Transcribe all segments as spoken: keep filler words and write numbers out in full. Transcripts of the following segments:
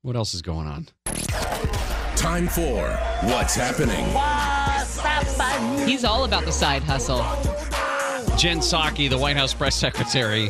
What else is going on? Time for What's Happening. He's all about the side hustle. Jen Psaki, the White House press secretary,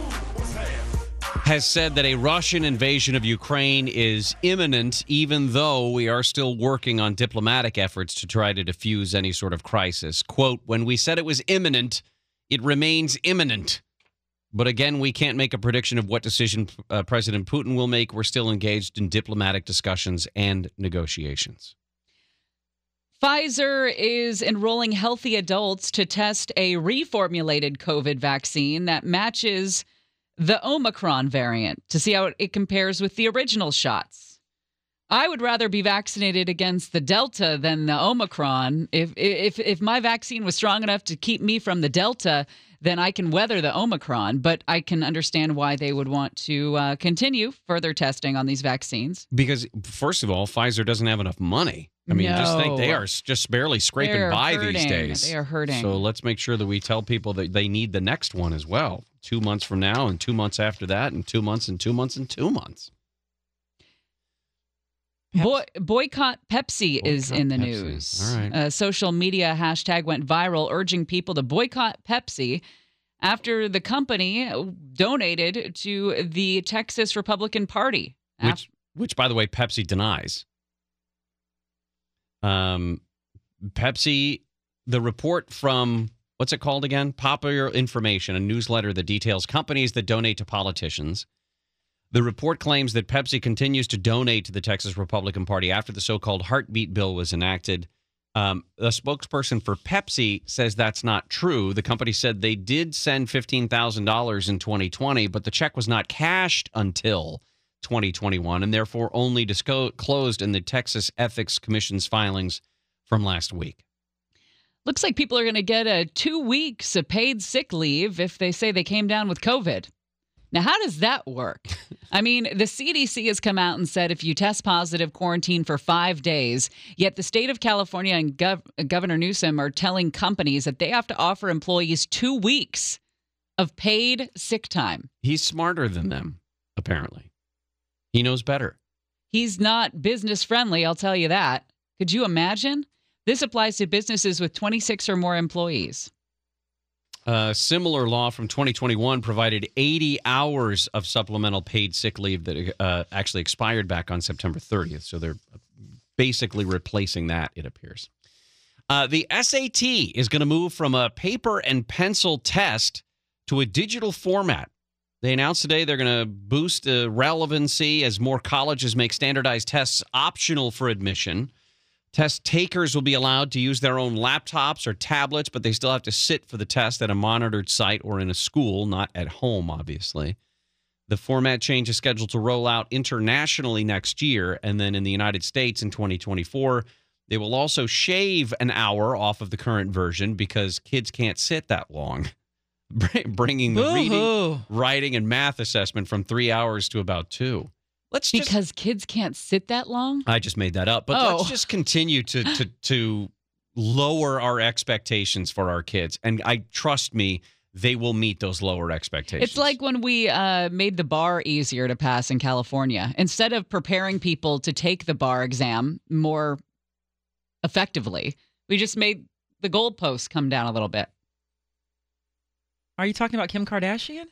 has said that a Russian invasion of Ukraine is imminent, even though we are still working on diplomatic efforts to try to defuse any sort of crisis. Quote, when we said it was imminent, it remains imminent. But again, we can't make a prediction of what decision uh, President Putin will make. We're still engaged in diplomatic discussions and negotiations. Pfizer is enrolling healthy adults to test a reformulated COVID vaccine that matches the Omicron variant to see how it compares with the original shots. I would rather be vaccinated against the Delta than the Omicron. If if if my vaccine was strong enough to keep me from the Delta, then I can weather the Omicron. But I can understand why they would want to uh, continue further testing on these vaccines. Because, first of all, Pfizer doesn't have enough money. I mean, No. just think they are just barely scraping They're by hurting. these days. They are hurting. So let's make sure that we tell people that they need the next one as well. Two months from now and two months after that and two months and two months and two months. Boy, boycott Pepsi is Boycott in the Pepsi. news. All right. A social media hashtag went viral urging people to boycott Pepsi after the company donated to the Texas Republican Party. Which, which, by the way, Pepsi denies. Um, Pepsi, the report from, what's it called again? Popular Information, a newsletter that details companies that donate to politicians. The report claims that Pepsi continues to donate to the Texas Republican Party after the so-called heartbeat bill was enacted. Um, a spokesperson for Pepsi says that's not true. The company said they did send fifteen thousand dollars in twenty twenty, but the check was not cashed until twenty twenty-one and therefore only disclosed in the Texas Ethics Commission's filings from last week. Looks like people are going to get a two weeks of paid sick leave if they say they came down with COVID. Now, how does that work? I mean, the C D C has come out and said if you test positive, quarantine for five days, yet the state of California and Gov- Governor Newsom are telling companies that they have to offer employees two weeks of paid sick time. He's smarter than them, apparently. He knows better. He's not business friendly, I'll tell you that. Could you imagine? This applies to businesses with twenty-six or more employees. A similar law from twenty twenty-one provided eighty hours of supplemental paid sick leave that uh, actually expired back on September thirtieth. So they're basically replacing that, it appears. Uh, the S A T is going to move from a paper and pencil test to a digital format. They announced today they're going to boost the relevancy as more colleges make standardized tests optional for admission. Test takers will be allowed to use their own laptops or tablets, but they still have to sit for the test at a monitored site or in a school, not at home, obviously. The format change is scheduled to roll out internationally next year, and then in the United States in twenty twenty-four. They will also shave an hour off of the current version because kids can't sit that long, bringing the reading, writing, and math assessment from three hours to about two. Let's just, because kids can't sit that long? I just made that up. But Oh. let's just continue to, to to lower our expectations for our kids. And I trust me, they will meet those lower expectations. It's like when we uh, made the bar easier to pass in California. Instead of preparing people to take the bar exam more effectively, we just made the goalposts come down a little bit. Are you talking about Kim Kardashian?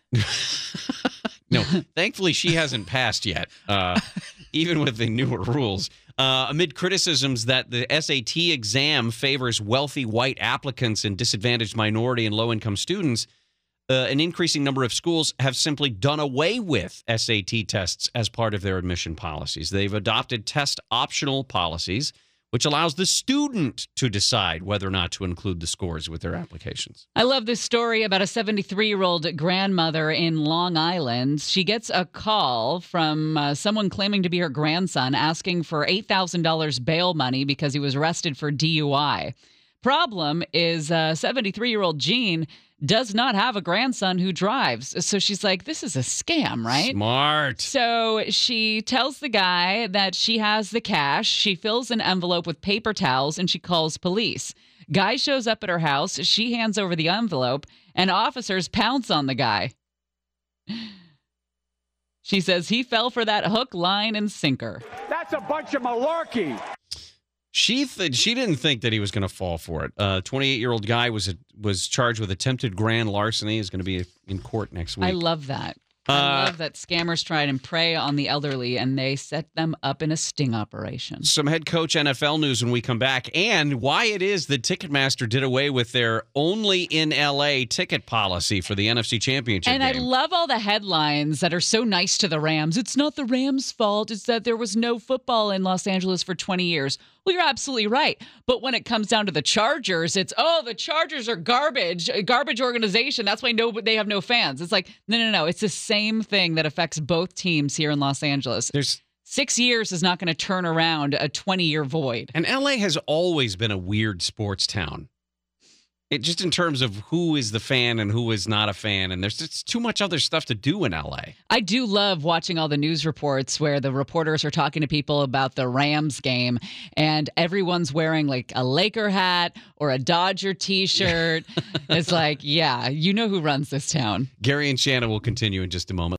No, thankfully she hasn't passed yet, uh, even with the newer rules. Uh, amid criticisms that the S A T exam favors wealthy white applicants and disadvantaged minority and low-income students, uh, an increasing number of schools have simply done away with S A T tests as part of their admission policies. They've adopted test-optional policies, which allows the student to decide whether or not to include the scores with their applications. I love this story about a seventy-three-year-old grandmother in Long Island. She gets a call from uh, someone claiming to be her grandson asking for eight thousand dollars bail money because he was arrested for D U I. Problem is uh, seventy-three-year-old Jean does not have a grandson who drives. So she's like, this is a scam, right? Smart. So she tells the guy that she has the cash. She fills an envelope with paper towels and she calls police. Guy shows up at her house. She hands over the envelope and officers pounce on the guy. She says he fell for that hook, line, and sinker. That's a bunch of malarkey. She th- she didn't think that he was going to fall for it. Uh, twenty-eight-year-old guy was was charged with attempted grand larceny. Is going to be in court next week. I love that. I Uh, love that scammers try and prey on the elderly, and they set them up in a sting operation. Some head coach N F L news when we come back, and why it is that Ticketmaster did away with their only in L A ticket policy for the N F C Championship And game. I love all the headlines that are so nice to the Rams. It's not the Rams' fault. It's that there was no football in Los Angeles for twenty years. Well, you're absolutely right. But when it comes down to the Chargers, it's, oh, the Chargers are garbage, a garbage organization. That's why no, they have no fans. It's like, no, no, no. It's the same thing that affects both teams here in Los Angeles. There's Six years is not going to turn around a twenty-year void. And L A has always been a weird sports town. It just in terms of who is the fan and who is not a fan, and there's just too much other stuff to do in L A. I do love watching all the news reports where the reporters are talking to people about the Rams game, and everyone's wearing like a Laker hat or a Dodger t-shirt. It's like, yeah, you know who runs this town. Gary and Shannon will continue in just a moment.